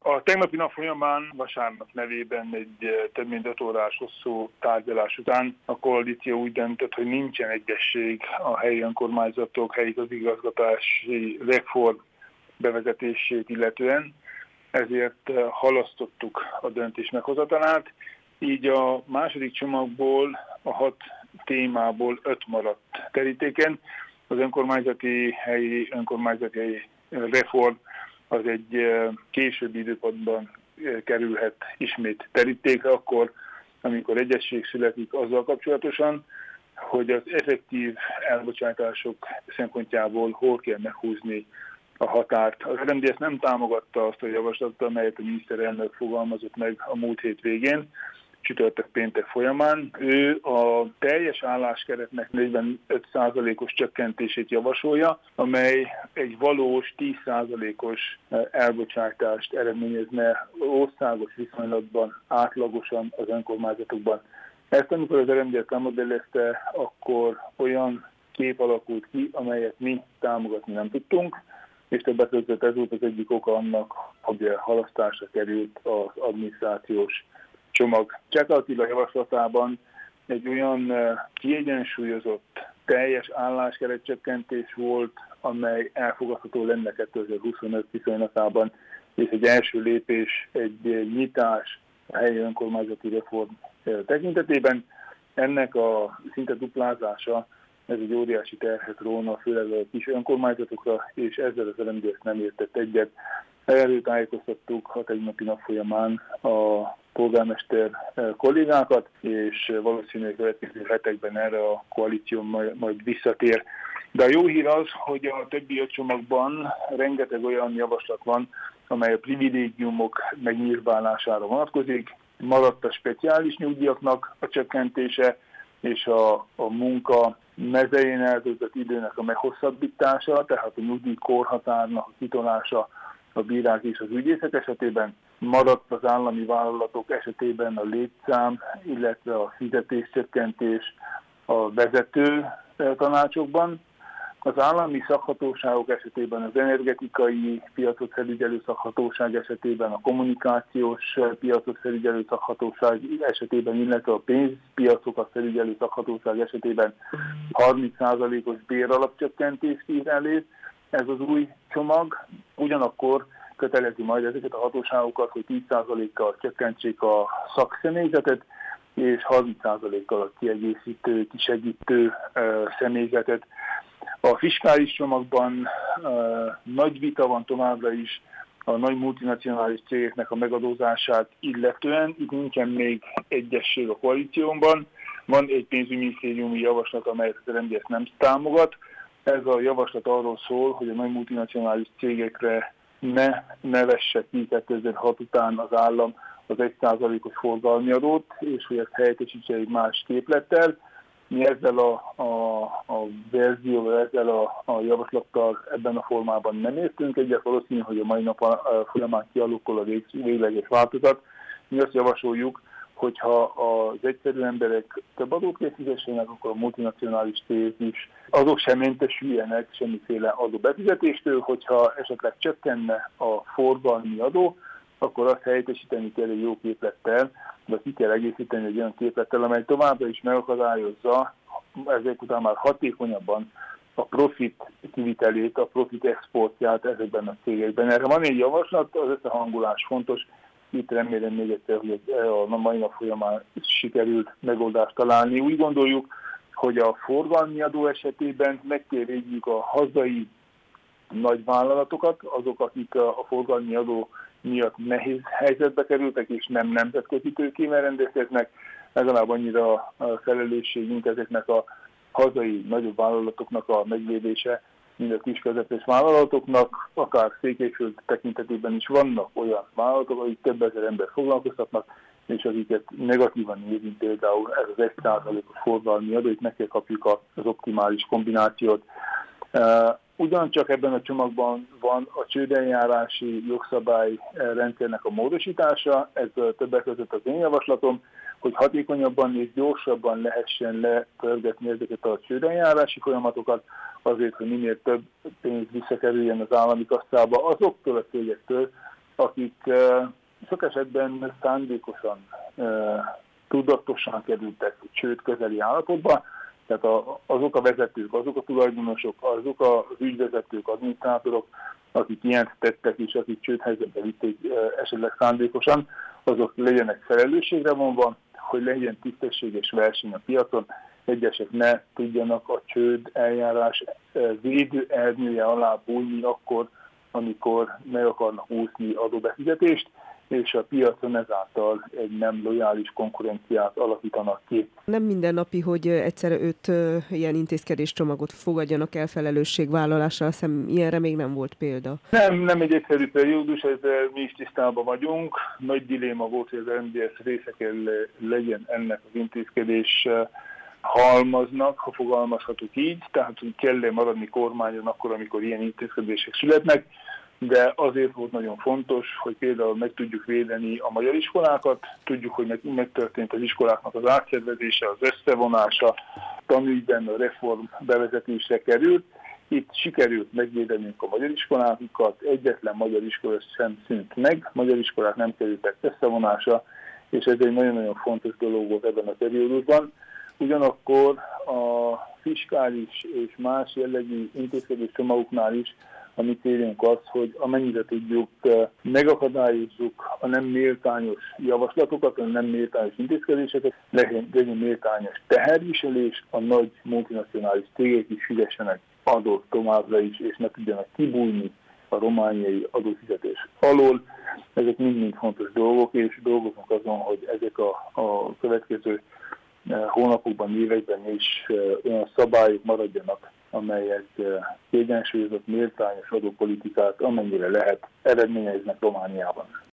A tegnapi nap folyamán vasárnap nevében egy több mint 5 órás hosszú tárgyalás után a koalíció úgy döntött, hogy nincsen egyesség a helyi önkormányzatok, helyi közigazgatási reform bevezetését illetően, ezért halasztottuk a döntés meghozatalát. Így a második csomagból, a 6 témából 5 maradt terítéken. Az helyi önkormányzati reform az egy későbbi időpontban kerülhet ismét terítékre, akkor, amikor egyesség születik azzal kapcsolatosan, hogy az effektív elbocsátások szempontjából hol kell meghúzni a határt. Az RMDSZ nem támogatta azt a javaslatot, amelyet a miniszterelnök fogalmazott meg a múlt hét végén, csütörtök-péntek folyamán. Ő a teljes álláskeretnek 45%-os csökkentését javasolja, amely egy valós 10%-os elbocsátást eredményezne országos viszonylatban, átlagosan az önkormányzatokban. Ezt amikor az RMDSZ lemodellezte, akkor olyan kép alakult ki, amelyet mi támogatni nem tudtunk, és többek között ez volt az egyik oka annak, hogy halasztásra került az adminisztrációs csomag. Csepp Attila javaslatában egy olyan kiegyensúlyozott, teljes álláskeretcsökkentés volt, amely elfogadható lenne 2025 viszonylatában, és egy első lépés, egy nyitás a helyi önkormányzati reform tekintetében. Ennek a szinte duplázása, ez egy óriási terhet róna, főleg a kis önkormányzatokra, és ezzel az RMDSZ nem értett egyet. Erről tájékoztattuk a tegnapi nap folyamán a polgármester kollégákat, és valószínűleg következő hetekben erre a koalíció majd visszatér. De a jó hír az, hogy a többi 5 csomagban rengeteg olyan javaslat van, amely a privilégiumok megnyírbálására vonatkozik. Maradt a speciális nyugdíjaknak a csökkentése, és a munka mezején eltöltött időnek a meghosszabbítása, tehát a nyugdíjkorhatárnak a kitolása a bírák és az ügyészek esetében. Maradt az állami vállalatok esetében a létszám, illetve a fizetéscsökkentés a vezető tanácsokban. Az állami szakhatóságok esetében, az energetikai piacot felügyelő szakhatóság esetében, a kommunikációs piacot felügyelő szakhatóság esetében, illetve a pénzpiacokat felügyelő szakhatóság esetében 30%-os béralapcsökkentést ír elő. Ez az új csomag, ugyanakkor kötelezi majd ezeket a hatóságokat, hogy 10%-kal csökkentsék a szakszemélyzetet, és 30%-kal a kiegészítő, kisegítő személyzetet. A fiskális csomagban nagy vita van továbbra is a nagy multinacionális cégeknek a megadózását illetően. Itt nincsen még egyesség a koalícióban. Van egy pénzügyminisztériumi javaslat, amelyet az RMDSZ nem támogat. Ez a javaslat arról szól, hogy a nagy multinacionális cégekre ne vesse ki 2006 után az állam az 1%-os forgalmi adót, és hogy ezt helyettesítse egy más képlettel. Mi ezzel a verzióval, ezzel a javaslattal ebben a formában nem értünk egyet, valószínű, hogy a mai nap folyamán kialakul a végleges változat. Mi azt javasoljuk, hogyha az egyszerű emberek több adót fizessenek, akkor a multinacionális cégek is azok sem mentesüljenek semmiféle adóbefizetéstől, hogyha esetleg csökkenne a forgalmi adó, akkor azt helyettesíteni kell egy jó képlettel, de ki kell egészíteni egy olyan képlettel, amely továbbra is megakadályozza ezek után már hatékonyabban a profit kivitelét, a profit exportját ezekben a cégekben. Erre van egy javaslat, az összehangolás fontos. Itt remélem még egyszer, hogy a mai nap folyamán sikerült megoldást találni. Úgy gondoljuk, hogy a forgalmi adó esetében meg kell védjük a hazai nagy vállalatokat, azok, akik a forgalmi adó miatt nehéz helyzetbe kerültek, és nem nemzetközi tőkével rendelkeznek. Legalább annyira a felelősségünk ezeknek a hazai nagyobb vállalatoknak a megvédése, mint a kisközepes vállalatoknak, akár Székelyföld tekintetében is vannak olyan vállalatok, akik több ezer ember foglalkoztatnak, és akiket negatívan érint például ez az 1%-os forgalmi adó, itt meg kell kapjuk az optimális kombinációt. Ugyancsak ebben a csomagban van a csődeljárási jogszabályrendszernek a módosítása, ez többek között az én javaslatom, hogy hatékonyabban és gyorsabban lehessen lepörgetni ezeket a csődeljárási folyamatokat, azért, hogy minél több pénz visszakerüljen az állami kasszába azoktól a cégektől, akik sok esetben szándékosan, tudatosan kerültek csőd közeli állapotba, tehát azok a vezetők, azok a tulajdonosok, azok az ügyvezetők, adminisztrátorok, akik ilyent tettek és akik csődhelyzetbe vitték esetleg szándékosan, azok legyenek felelősségre vonva, hogy legyen tisztességes verseny a piacon, egyesek ne tudjanak a csőd eljárás védő ernyője alá bújni akkor, amikor meg akarnak úszni adóbefizetést, és a piacon ezáltal egy nem lojális konkurenciát alakítanak ki. Nem mindennapi, hogy egyszerre 5 ilyen intézkedéscsomagot fogadjanak el felelősségvállalással, azt hiszem ilyenre még nem volt példa. Nem egy egyszerű periódus, ezzel mi is tisztában vagyunk. Nagy diléma volt, hogy az NDS része kell legyen ennek az intézkedés halmaznak, ha fogalmazhatok így, tehát hogy kell maradni kormányon akkor, amikor ilyen intézkedések születnek, de azért volt nagyon fontos, hogy például meg tudjuk védeni a magyar iskolákat, tudjuk, hogy megtörtént az iskoláknak az átszervezése, az összevonása, tanügyben a reform bevezetésre került. Itt sikerült megvédenünk a magyar iskolákat, egyetlen magyar iskola sem szűnt meg, magyar iskolák nem kerültek összevonásra, és ez egy nagyon-nagyon fontos dolog volt ebben a periódusban. Ugyanakkor a fiskális és más jellegű intézkedés csomagoknál is a mi célunk az, hogy amennyire tudjuk, megakadályozzuk a nem méltányos javaslatokat, a nem méltányos intézkedéseket, legyen méltányos teherviselés, a nagy multinacionális cégek is fizessenek adót továbbra is, és ne tudjanak kibújni a romániai adófizetés alól. Ezek mind fontos dolgok, és dolgozunk azon, hogy ezek a következő hónapokban, években is olyan szabályok maradjanak, amelyek kiegyensúlyozott, méltányos adópolitikát amennyire lehet eredményeznek Romániában.